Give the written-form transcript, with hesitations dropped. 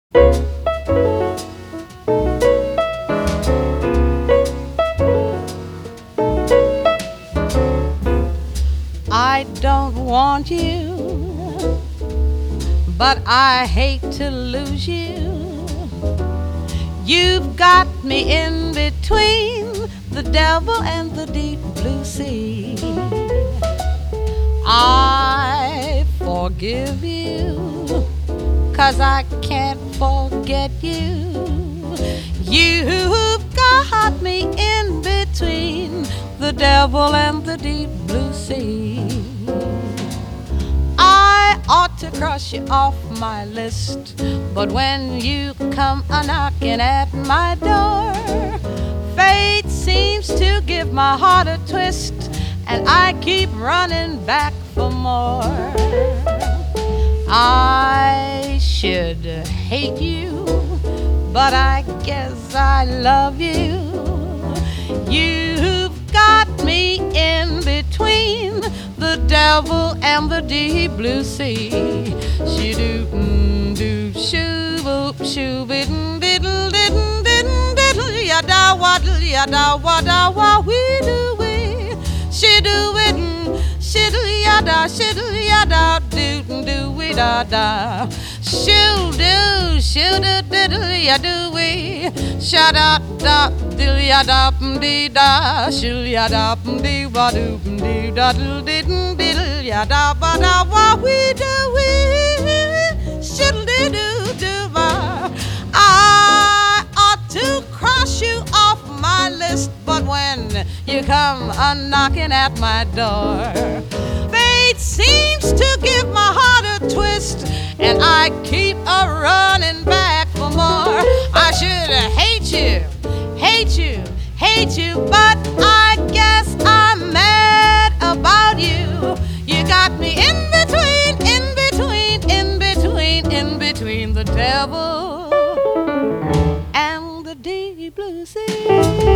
I don't want you, but I hate to lose you. You've got me in between the devil and the deep blue sea. I forgive you, 'cause I can't forget you. You've got me in between the devil and the deep blue sea. I ought to cross you off my list, but when you come a-knocking at my door, fate seems to give my heart a twist, and I keep running back for more. I should hate you, but I guess I love you. You've got me in between the devil and the deep blue sea. Shoo-doo-doo, shoo-boop, shoo-bidden, diddle, diddle, diddle, diddle, yada-waddle, yada-wada-wa-wee-doo-wee. Shoo-doo-widden, shiddle-yada, shiddle-yada, doo-doo-wee-da-da. Shoo-doo, shoo-doo-diddle-yadoo-wee. Sha-da-da-diddle-yada-dee-da. Shoo-yada-dee-diddle-yada-ba-da-wee-doo-wee. Shiddle-dee-doo-doo-ba. I ought to cross you off my list, but when you come a-knocking at my door, fate seems to give my heart a twist, and I keep a-running back for more. I should hate you, hate you, hate you, but I guess I'm mad about you. You got me in between, in between, in between, in between the devil and the deep blue sea.